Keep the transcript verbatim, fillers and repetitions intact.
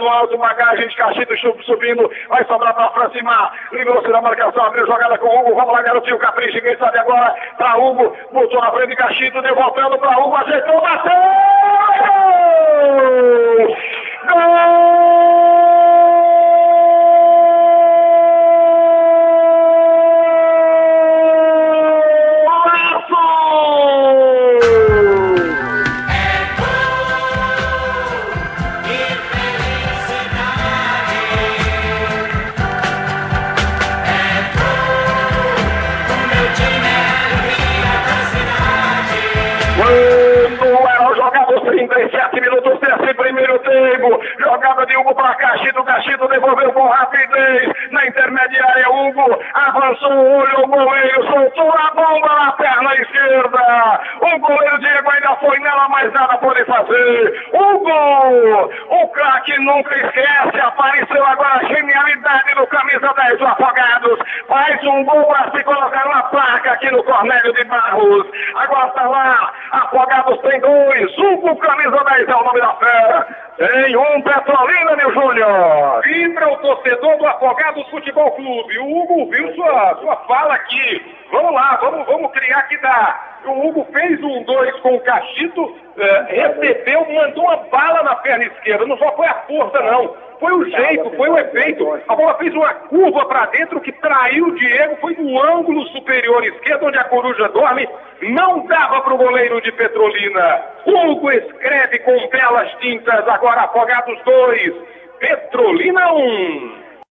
no alto, bagagem de Cachito subindo, vai sobrar pra Francimar, livrou-se da marcação, abriu jogada com o Hugo, vamos lá, garotinho, capricha, quem sabe agora, pra Hugo, botou na frente de Cachito, devolvendo pra Hugo, ajeitou, bateu! Gol! trinta e sete minutos desse primeiro tempo, jogada de Hugo para Cachito, Cachito devolveu com rapidez, na intermediária Hugo, avançou, olhou o goleiro, soltou a bomba na perna esquerda, o goleiro Diego ainda foi nela, mas nada pode fazer, Hugo, o craque nunca esquece, apareceu agora a genialidade do camisa dez do Afogados, faz um gol para se colocar uma placa aqui no Cornélio de Barros, agora está lá, Afogados tem dois, Hugo camisa dez é o nome da fera. Tem um Petrolina, meu Júnior. Vibra o torcedor do Afogados Futebol Clube. O Hugo viu sua, sua fala aqui. Vamos lá, vamos, vamos criar que dá. O Hugo fez um dois com o Cachito, é, recebeu, mandou uma bala na perna esquerda. Não só foi a força, não. Foi o jeito, foi o efeito. A bola fez uma curva para dentro que traiu o Diego. Foi no ângulo superior esquerdo, onde a coruja dorme. Não dava para o goleiro de Petrolina. Hugo escreve com belas tintas. Agora Afogados dois, Petrolina um.